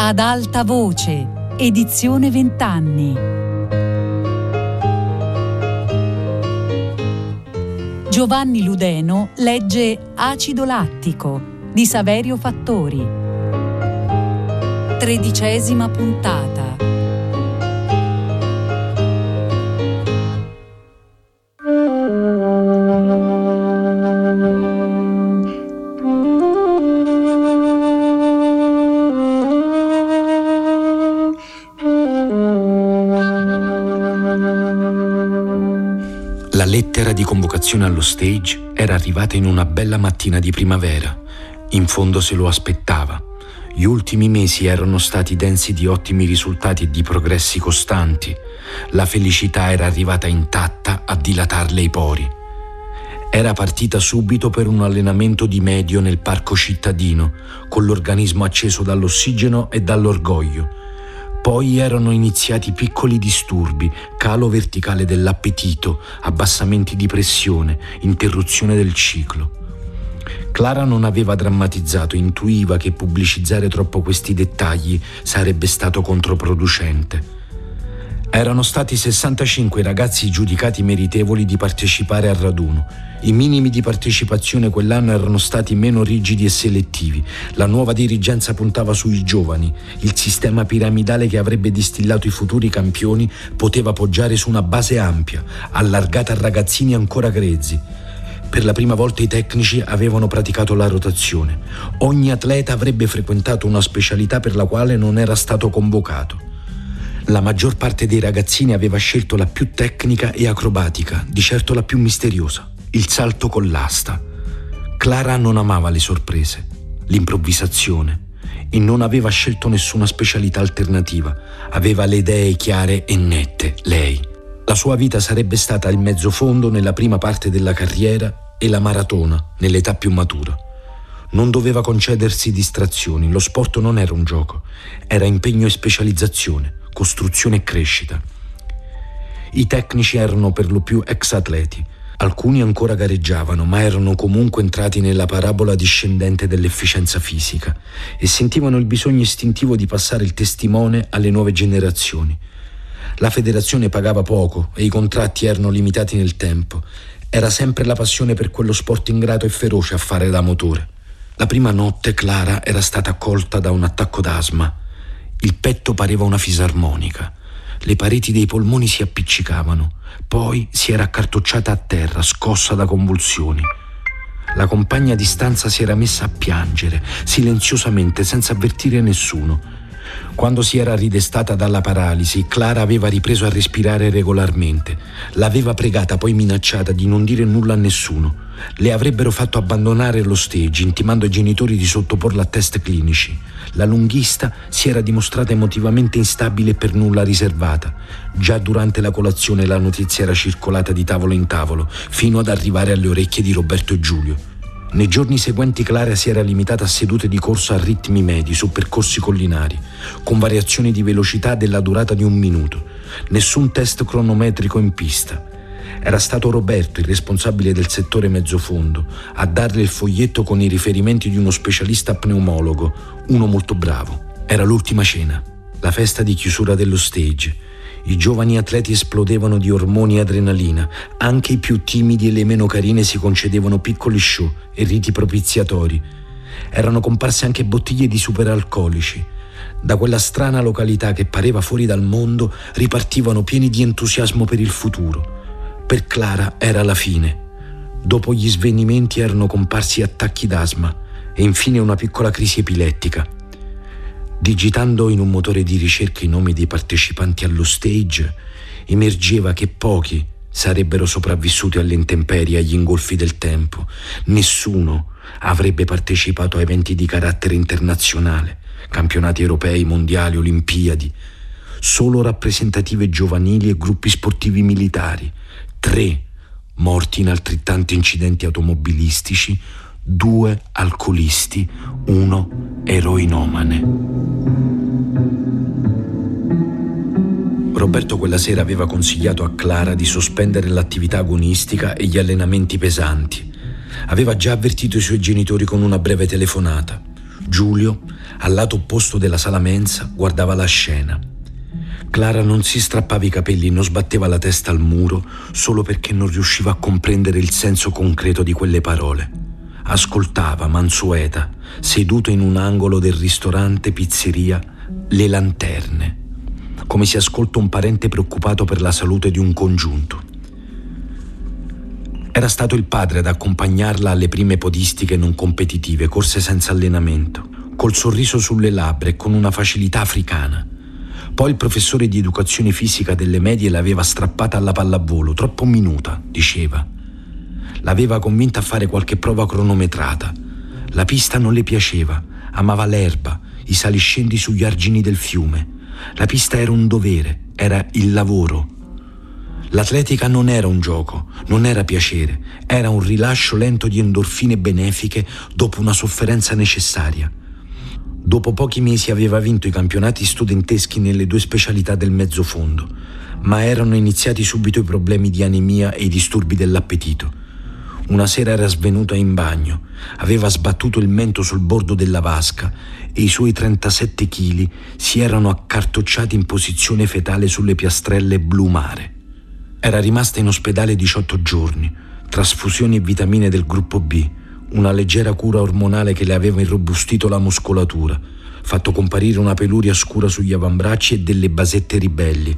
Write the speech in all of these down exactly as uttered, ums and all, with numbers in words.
Ad alta voce, edizione vent'anni. Giovanni Ludeno legge Acido lattico di Saverio Fattori. Tredicesima puntata. La lettera di convocazione allo stage era arrivata in una bella mattina di primavera. In fondo se lo aspettava. Gli ultimi mesi erano stati densi di ottimi risultati e di progressi costanti. La felicità era arrivata intatta a dilatarle i pori. Era partita subito per un allenamento di medio nel parco cittadino, con l'organismo acceso dall'ossigeno e dall'orgoglio. Poi erano iniziati piccoli disturbi, calo verticale dell'appetito, abbassamenti di pressione, interruzione del ciclo. Clara non aveva drammatizzato, intuiva che pubblicizzare troppo questi dettagli sarebbe stato controproducente. Erano stati sessantacinque ragazzi giudicati meritevoli di partecipare al raduno. I minimi di partecipazione quell'anno erano stati meno rigidi e selettivi. La nuova dirigenza puntava sui giovani. Il sistema piramidale che avrebbe distillato i futuri campioni poteva poggiare su una base ampia, allargata a ragazzini ancora grezzi. Per la prima volta i tecnici avevano praticato la rotazione. Ogni atleta avrebbe frequentato una specialità per la quale non era stato convocato. La maggior parte dei ragazzini aveva scelto la più tecnica e acrobatica, di certo la più misteriosa, il salto con l'asta. Clara non amava le sorprese, l'improvvisazione, e non aveva scelto nessuna specialità alternativa. Aveva le idee chiare e nette, lei. La sua vita sarebbe stata il mezzofondo nella prima parte della carriera e la maratona nell'età più matura. Non doveva concedersi distrazioni, lo sport non era un gioco, era impegno e specializzazione, costruzione e crescita. I tecnici erano per lo più ex atleti, alcuni ancora gareggiavano, ma erano comunque entrati nella parabola discendente dell'efficienza fisica e sentivano il bisogno istintivo di passare il testimone alle nuove generazioni. La federazione pagava poco e i contratti erano limitati nel tempo. Era sempre la passione per quello sport ingrato e feroce a fare da motore. La prima notte Clara era stata colta da un attacco d'asma. Il petto pareva una fisarmonica. Le pareti dei polmoni si appiccicavano. Poi si era accartocciata a terra, scossa da convulsioni. La compagna di stanza si era messa a piangere, silenziosamente, senza avvertire nessuno. Quando si era ridestata dalla paralisi, Clara aveva ripreso a respirare regolarmente. L'aveva pregata, poi minacciata di non dire nulla a nessuno. Le avrebbero fatto abbandonare lo stage, intimando ai genitori di sottoporla a test clinici. La lunghista si era dimostrata emotivamente instabile e per nulla riservata. Già durante la colazione la notizia era circolata di tavolo in tavolo, fino ad arrivare alle orecchie di Roberto e Giulio. Nei giorni seguenti Clara si era limitata a sedute di corsa a ritmi medi su percorsi collinari, con variazioni di velocità della durata di un minuto. Nessun test cronometrico in pista. Era stato Roberto, il responsabile del settore mezzofondo, a darle il foglietto con i riferimenti di uno specialista pneumologo, uno molto bravo. Era l'ultima cena, la festa di chiusura dello stage. I giovani atleti esplodevano di ormoni e adrenalina, anche i più timidi e le meno carine si concedevano piccoli show e riti propiziatori. Erano comparse anche bottiglie di superalcolici. Da quella strana località che pareva fuori dal mondo ripartivano pieni di entusiasmo per il futuro. Per Clara era la fine. Dopo gli svenimenti erano comparsi attacchi d'asma e infine una piccola crisi epilettica. Digitando in un motore di ricerca i nomi dei partecipanti allo stage, emergeva che pochi sarebbero sopravvissuti alle intemperie e agli ingolfi del tempo. Nessuno avrebbe partecipato a eventi di carattere internazionale, campionati europei, mondiali, olimpiadi. Solo rappresentative giovanili e gruppi sportivi militari. Tre morti in altrettanti incidenti automobilistici, due alcolisti, uno eroinomane. Roberto quella sera aveva consigliato a Clara di sospendere l'attività agonistica e gli allenamenti pesanti. Aveva già avvertito i suoi genitori con una breve telefonata. Giulio, al lato opposto della sala mensa, guardava la scena. Clara non si strappava i capelli, non sbatteva la testa al muro solo perché non riusciva a comprendere il senso concreto di quelle parole. Ascoltava, mansueta, seduto in un angolo del ristorante pizzeria, le lanterne, come si ascolta un parente preoccupato per la salute di un congiunto. Era stato il padre ad accompagnarla alle prime podistiche non competitive, corse senza allenamento, col sorriso sulle labbra e con una facilità africana. Poi il professore di educazione fisica delle medie l'aveva strappata alla pallavolo, troppo minuta, diceva. L'aveva convinta a fare qualche prova cronometrata. La pista non le piaceva, amava l'erba, i saliscendi sugli argini del fiume. La pista era un dovere, era il lavoro. L'atletica non era un gioco, non era piacere, era un rilascio lento di endorfine benefiche dopo una sofferenza necessaria. Dopo pochi mesi aveva vinto i campionati studenteschi nelle due specialità del mezzofondo, ma erano iniziati subito i problemi di anemia e i disturbi dell'appetito. Una sera era svenuta in bagno, aveva sbattuto il mento sul bordo della vasca e i suoi trentasette chili si erano accartocciati in posizione fetale sulle piastrelle blu mare. Era rimasta in ospedale diciotto giorni, trasfusioni e vitamine del gruppo B, una leggera cura ormonale che le aveva irrobustito la muscolatura, fatto comparire una peluria scura sugli avambracci e delle basette ribelli.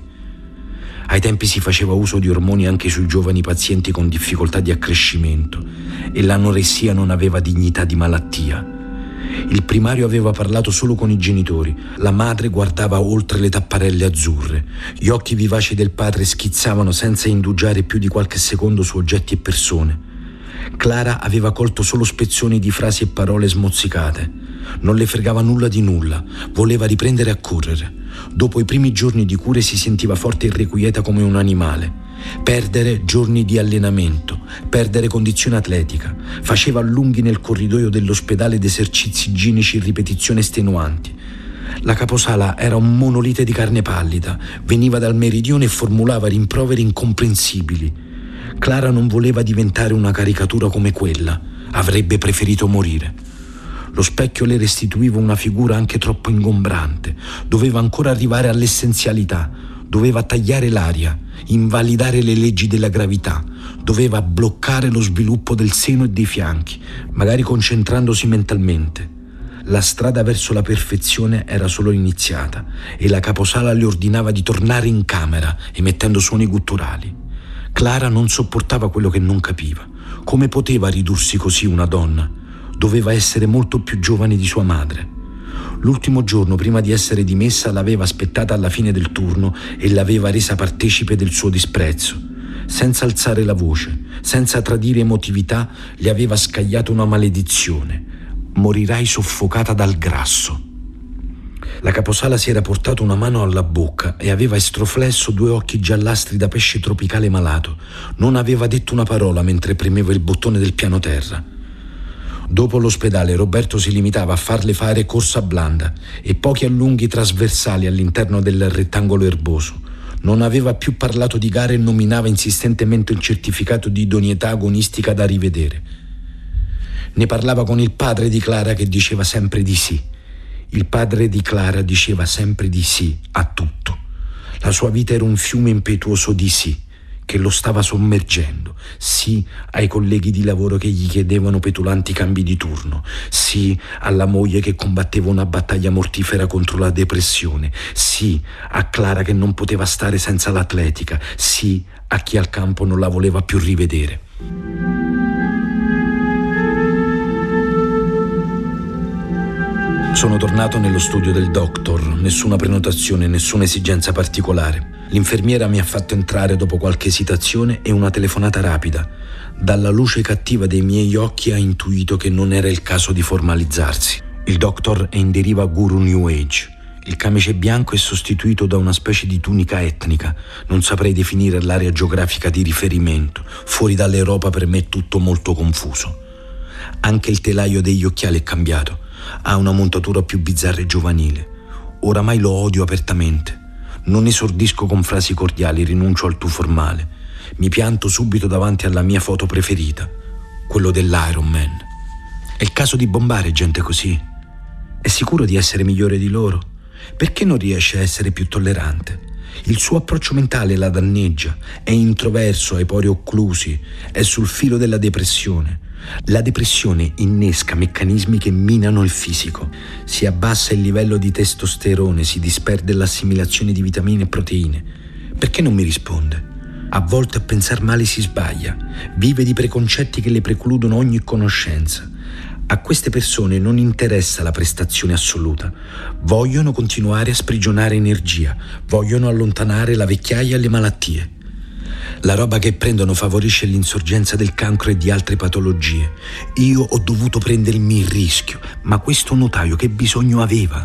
Ai tempi si faceva uso di ormoni anche sui giovani pazienti con difficoltà di accrescimento e l'anoressia non aveva dignità di malattia. Il primario aveva parlato solo con i genitori, la madre guardava oltre le tapparelle azzurre, gli occhi vivaci del padre schizzavano senza indugiare più di qualche secondo su oggetti e persone. Clara aveva colto solo spezzoni di frasi e parole smozzicate. Non le fregava nulla di nulla, voleva riprendere a correre. Dopo i primi giorni di cure si sentiva forte e irrequieta come un animale. Perdere giorni di allenamento, perdere condizione atletica. Faceva allunghi nel corridoio dell'ospedale ed esercizi igienici in ripetizioni estenuanti. La caposala era un monolite di carne pallida, veniva dal meridione e formulava rimproveri incomprensibili. Clara non voleva diventare una caricatura come quella, avrebbe preferito morire. Lo specchio le restituiva una figura anche troppo ingombrante, doveva ancora arrivare all'essenzialità, doveva tagliare l'aria, invalidare le leggi della gravità, doveva bloccare lo sviluppo del seno e dei fianchi, magari concentrandosi mentalmente. La strada verso la perfezione era solo iniziata e la caposala le ordinava di tornare in camera emettendo suoni gutturali. Clara non sopportava quello che non capiva. Come poteva ridursi così una donna? Doveva essere molto più giovane di sua madre. L'ultimo giorno prima di essere dimessa l'aveva aspettata alla fine del turno e l'aveva resa partecipe del suo disprezzo. Senza alzare la voce, senza tradire emotività, le aveva scagliato una maledizione. Morirai soffocata dal grasso. La caposala si era portato una mano alla bocca e aveva estroflesso due occhi giallastri da pesce tropicale malato. Non aveva detto una parola mentre premeva il bottone del piano terra. Dopo l'ospedale Roberto si limitava a farle fare corsa blanda e pochi allunghi trasversali all'interno del rettangolo erboso. Non aveva più parlato di gare e nominava insistentemente il certificato di idoneità agonistica da rivedere. Ne parlava con il padre di Clara che diceva sempre di sì. Il padre di Clara diceva sempre di sì a tutto. La sua vita era un fiume impetuoso di sì, che lo stava sommergendo. Sì ai colleghi di lavoro che gli chiedevano petulanti cambi di turno. Sì alla moglie che combatteva una battaglia mortifera contro la depressione. Sì a Clara che non poteva stare senza l'atletica. Sì a chi al campo non la voleva più rivedere. Sono tornato nello studio del doctor, nessuna prenotazione, nessuna esigenza particolare. L'infermiera mi ha fatto entrare dopo qualche esitazione e una telefonata rapida. Dalla luce cattiva dei miei occhi ha intuito che non era il caso di formalizzarsi. Il doctor è in deriva guru New Age. Il camice bianco è sostituito da una specie di tunica etnica. Non saprei definire l'area geografica di riferimento. Fuori dall'Europa per me è tutto molto confuso. Anche il telaio degli occhiali è cambiato. Ha una montatura più bizzarra e giovanile. Oramai lo odio apertamente. Non esordisco con frasi cordiali, rinuncio al tu formale. Mi pianto subito davanti alla mia foto preferita, quello dell'Iron Man. È il caso di bombare gente così. È sicuro di essere migliore di loro? Perché non riesce a essere più tollerante? Il suo approccio mentale la danneggia, è introverso, ha i pori occlusi, è sul filo della depressione. La depressione innesca meccanismi che minano il fisico. Si abbassa il livello di testosterone, si disperde l'assimilazione di vitamine e proteine. Perché non mi risponde? A volte a pensar male si sbaglia, vive di preconcetti che le precludono ogni conoscenza. A queste persone non interessa la prestazione assoluta, vogliono continuare a sprigionare energia, vogliono allontanare la vecchiaia e le malattie. La roba che prendono favorisce l'insorgenza del cancro e di altre patologie. Io ho dovuto prendermi il rischio, ma questo notaio che bisogno aveva?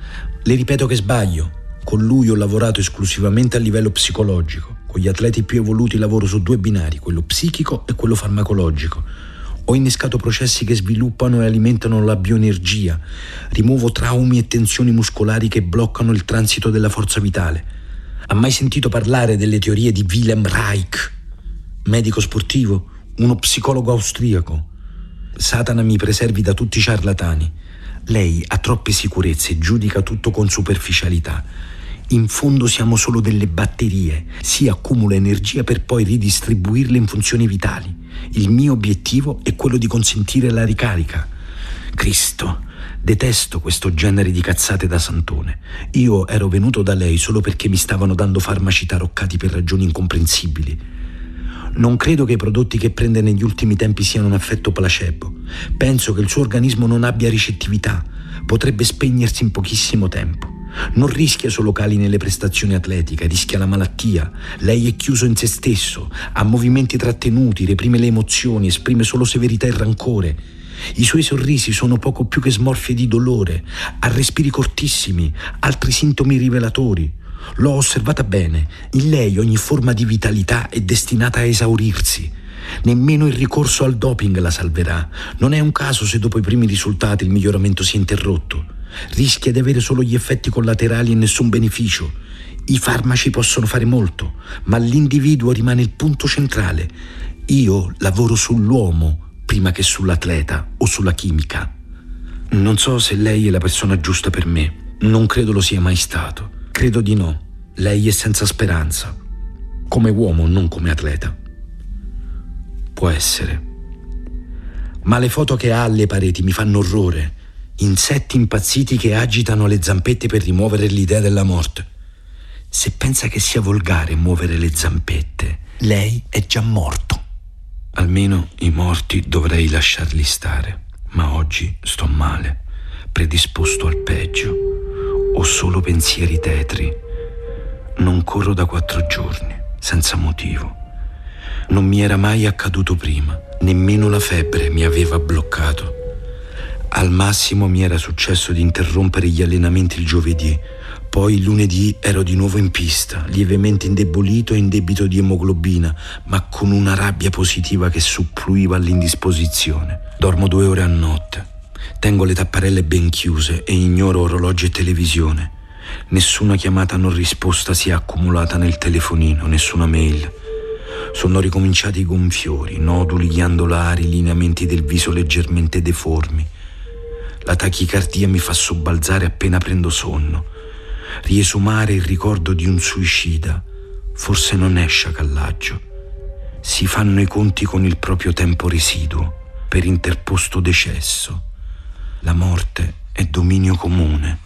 Le ripeto che sbaglio. Con lui ho lavorato esclusivamente a livello psicologico. Con gli atleti più evoluti lavoro su due binari, quello psichico e quello farmacologico. Ho innescato processi che sviluppano e alimentano la bioenergia. Rimuovo traumi e tensioni muscolari che bloccano il transito della forza vitale. Ha mai sentito parlare delle teorie di Wilhelm Reich? Medico sportivo, uno psicologo austriaco. Satana mi preservi da tutti i ciarlatani. Lei ha troppe sicurezze e giudica tutto con superficialità. In fondo siamo solo delle batterie. Si accumula energia per poi ridistribuirle in funzioni vitali. Il mio obiettivo è quello di consentire la ricarica. Cristo, detesto questo genere di cazzate da santone. Io ero venuto da lei solo perché mi stavano dando farmaci taroccati per ragioni incomprensibili. Non credo che i prodotti che prende negli ultimi tempi siano un effetto placebo. Penso che il suo organismo non abbia ricettività. Potrebbe spegnersi in pochissimo tempo. Non rischia solo cali nelle prestazioni atletiche, rischia la malattia. Lei è chiuso in se stesso, ha movimenti trattenuti, reprime le emozioni, esprime solo severità e rancore. I suoi sorrisi sono poco più che smorfie di dolore, ha respiri cortissimi, altri sintomi rivelatori. L'ho osservata bene, in lei ogni forma di vitalità è destinata a esaurirsi. Nemmeno il ricorso al doping la salverà. Non è un caso se dopo i primi risultati il miglioramento si è interrotto. Rischia di avere solo gli effetti collaterali e nessun beneficio. I farmaci possono fare molto, ma l'individuo rimane il punto centrale. Io lavoro sull'uomo prima che sull'atleta o sulla chimica. Non so se lei è la persona giusta per me. Non credo lo sia mai stato. Credo di no. Lei è senza speranza. Come uomo, non come atleta. Può essere. Ma le foto che ha alle pareti mi fanno orrore. Insetti impazziti che agitano le zampette per rimuovere l'idea della morte. Se pensa che sia volgare muovere le zampette, lei è già morto. Almeno i morti dovrei lasciarli stare, ma oggi sto male, predisposto al peggio. Ho solo pensieri tetri. Non corro da quattro giorni, senza motivo. Non mi era mai accaduto prima, nemmeno la febbre mi aveva bloccato. Al massimo mi era successo di interrompere gli allenamenti il giovedì, poi il lunedì ero di nuovo in pista, lievemente indebolito e in debito di emoglobina, ma con una rabbia positiva che suppluiva all'indisposizione. Dormo due ore a notte, tengo le tapparelle ben chiuse e ignoro orologi e televisione. Nessuna chiamata non risposta si è accumulata nel telefonino, nessuna mail. Sono ricominciati i gonfiori, noduli ghiandolari, lineamenti del viso leggermente deformi. La tachicardia mi fa sobbalzare appena prendo sonno. Riesumare il ricordo di un suicida forse non è sciacallaggio. Si fanno i conti con il proprio tempo residuo per interposto decesso. La morte è dominio comune.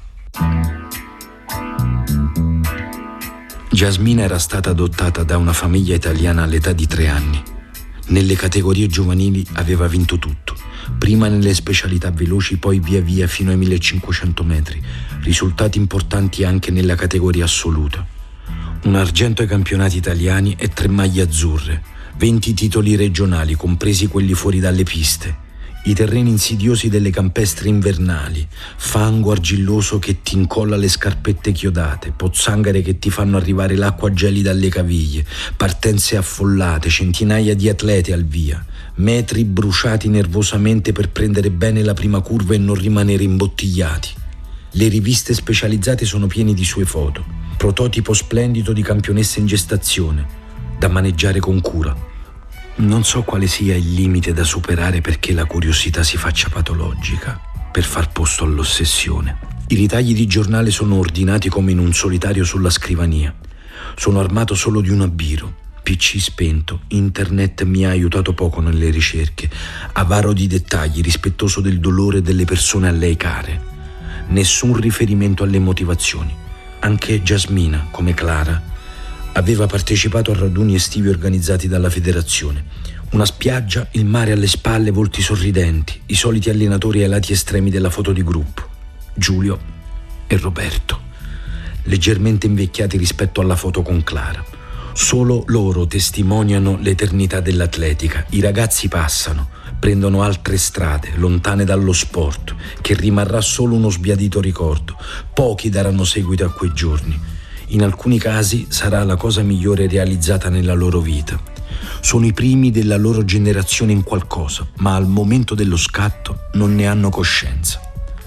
Jasmina era stata adottata da una famiglia italiana all'età di tre anni. Nelle categorie giovanili aveva vinto tutto. Prima nelle specialità veloci, poi via via fino ai millecinquecento metri. Risultati importanti anche nella categoria assoluta. Un argento ai campionati italiani e tre maglie azzurre. venti titoli regionali, compresi quelli fuori dalle piste. I terreni insidiosi delle campestri invernali, fango argilloso che ti incolla le scarpette chiodate, pozzanghere che ti fanno arrivare l'acqua gelida alle caviglie, partenze affollate, centinaia di atlete al via, metri bruciati nervosamente per prendere bene la prima curva e non rimanere imbottigliati. Le riviste specializzate sono piene di sue foto, prototipo splendido di campionessa in gestazione, da maneggiare con cura. Non so quale sia il limite da superare perché la curiosità si faccia patologica. per far posto all'ossessione. I ritagli di giornale sono ordinati come in un solitario sulla scrivania. Sono armato solo di un abbiro, P C spento. Internet mi ha aiutato poco nelle ricerche. Avaro di dettagli, rispettoso del dolore delle persone a lei care. Nessun riferimento alle motivazioni. Anche Jasmina, come Clara, aveva partecipato a raduni estivi organizzati dalla federazione. Una spiaggia, il mare alle spalle, volti sorridenti, i soliti allenatori ai lati estremi della foto di gruppo. Giulio e Roberto, leggermente invecchiati rispetto alla foto con Clara. Solo loro testimoniano l'eternità dell'atletica. I ragazzi passano, prendono altre strade, lontane dallo sport, che rimarrà solo uno sbiadito ricordo. Pochi daranno seguito a quei giorni. In alcuni casi sarà la cosa migliore realizzata nella loro vita. Sono i primi della loro generazione in qualcosa, ma al momento dello scatto non ne hanno coscienza.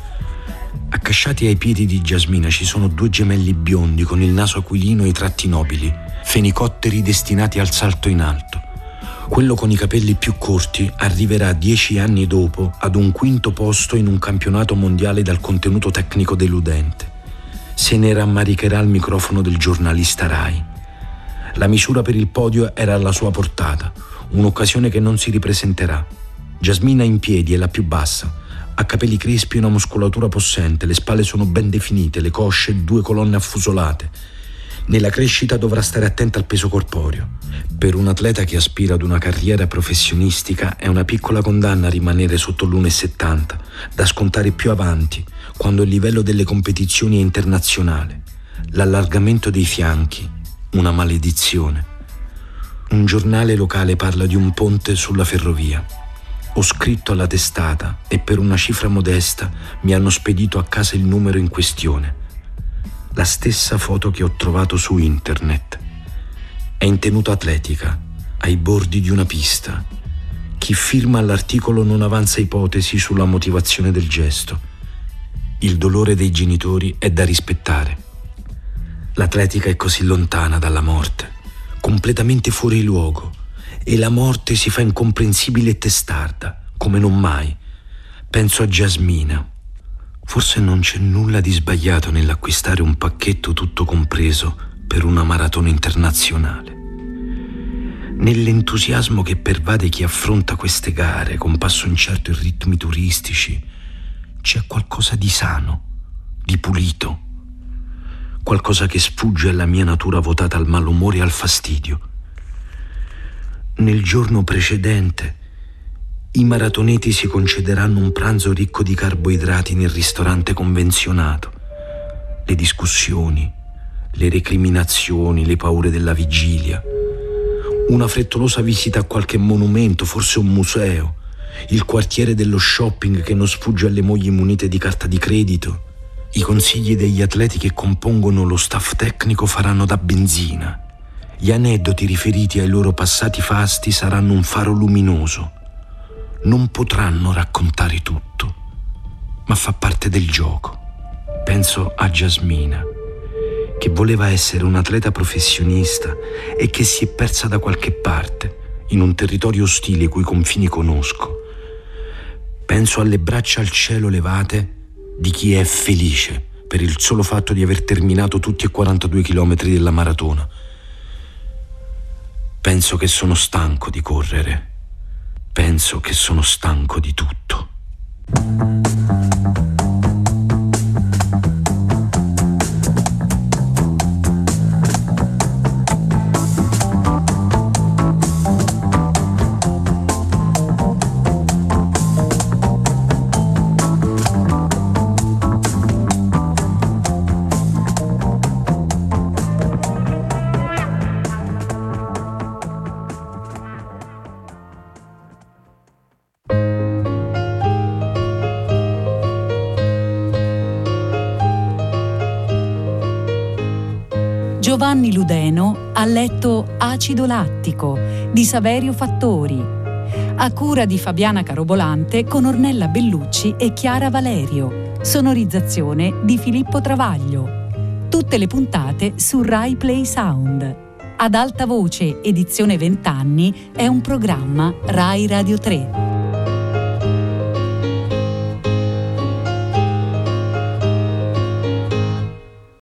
Accasciati ai piedi di Jasmina ci sono due gemelli biondi con il naso aquilino e i tratti nobili, fenicotteri destinati al salto in alto. Quello con i capelli più corti arriverà dieci anni dopo ad un quinto posto in un campionato mondiale dal contenuto tecnico deludente. Se ne rammaricherà al microfono del giornalista Rai. La misura per il podio era alla sua portata, un'occasione che non si ripresenterà. Jasmina in piedi è la più bassa, ha capelli crespi e una muscolatura possente, le spalle sono ben definite, le cosce due colonne affusolate. Nella crescita dovrà stare attenta al peso corporeo. Per un atleta che aspira ad una carriera professionistica è una piccola condanna rimanere sotto l'uno virgola settanta, da scontare più avanti, quando il livello delle competizioni è internazionale. L'allargamento dei fianchi, una maledizione. Un giornale locale parla di un ponte sulla ferrovia. Ho scritto alla testata e per una cifra modesta mi hanno spedito a casa il numero in questione. La stessa foto che ho trovato su internet. È in tenuta atletica, ai bordi di una pista. Chi firma all'articolo non avanza ipotesi sulla motivazione del gesto. Il dolore dei genitori è da rispettare. L'atletica è così lontana dalla morte, completamente fuori luogo, e la morte si fa incomprensibile e testarda, come non mai. Penso a Jasmina. Forse non c'è nulla di sbagliato nell'acquistare un pacchetto tutto compreso per una maratona internazionale. Nell'entusiasmo che pervade chi affronta queste gare con passo incerto e ritmi turistici, c'è qualcosa di sano, di pulito, qualcosa che sfugge alla mia natura votata al malumore e al fastidio. Nel giorno precedente i maratoneti si concederanno un pranzo ricco di carboidrati nel ristorante convenzionato. Le discussioni, le recriminazioni, le paure della vigilia, una frettolosa visita a qualche monumento, forse un museo, il quartiere dello shopping che non sfugge alle mogli munite di carta di credito. I consigli degli atleti che compongono lo staff tecnico faranno da benzina. Gli aneddoti riferiti ai loro passati fasti saranno un faro luminoso. Non potranno raccontare tutto, ma fa parte del gioco. Penso a Jasmina, che voleva essere un atleta professionista e che si è persa da qualche parte, in un territorio ostile i cui confini conosco. Penso alle braccia al cielo levate di chi è felice per il solo fatto di aver terminato tutti e quarantadue chilometri della maratona. Penso che sono stanco di correre. Penso che sono stanco di tutto. Giovanni Ludeno ha letto Acido lattico di Saverio Fattori, a cura di Fabiana Carobolante con Ornella Bellucci e Chiara Valerio, sonorizzazione di Filippo Travaglio. Tutte le puntate su Rai Play Sound. Ad alta voce edizione venti anni è un programma Rai Radio tre.